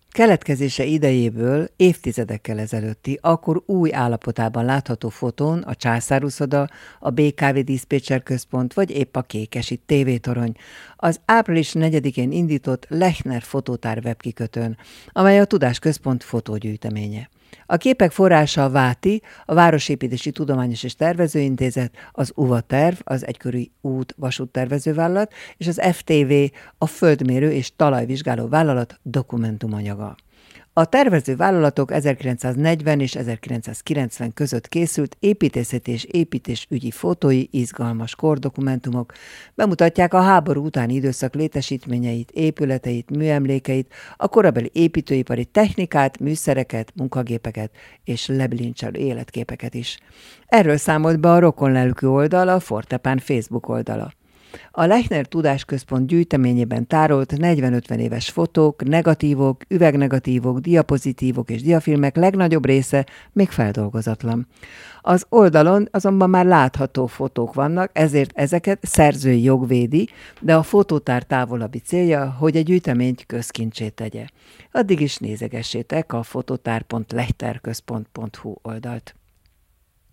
Keletkezése idejéből évtizedekkel ezelőtti, akkor új állapotában látható fotón a Császáruszoda, a BKV Diszpécser Központ vagy épp a Kékesi tévétorony, az április 4-én indított Lechner Fotótár webkikötőn, amely a Tudásközpont fotógyűjteménye. A képek forrása a Váti, a Városépítési Tudományos és Tervezőintézet, az UVA Terv, az Egykori út vasúttervezővállalat, és az FTV, a Földmérő és Talajvizsgáló Vállalat dokumentumanyaga. A tervező vállalatok 1940 és 1990 között készült építészeti és építésügyi fotói, izgalmas kordokumentumok bemutatják a háború utáni időszak létesítményeit, épületeit, műemlékeit, a korabeli építőipari technikát, műszereket, munkagépeket és lebilincselő életképeket is. Erről számolt be a Rokonlelkű oldal, a Fortepán Facebook oldala. A Lechner Tudásközpont gyűjteményében tárolt 40-50 éves fotók, negatívok, üvegnegatívok, diapozitívok és diafilmek legnagyobb része még feldolgozatlan. Az oldalon azonban már látható fotók vannak, ezért ezeket szerzői jog védi, de a fotótár távolabbi célja, hogy a gyűjteményt közkincsé tegye. Addig is nézegessétek a fototár.lechterközpont.hu oldalt.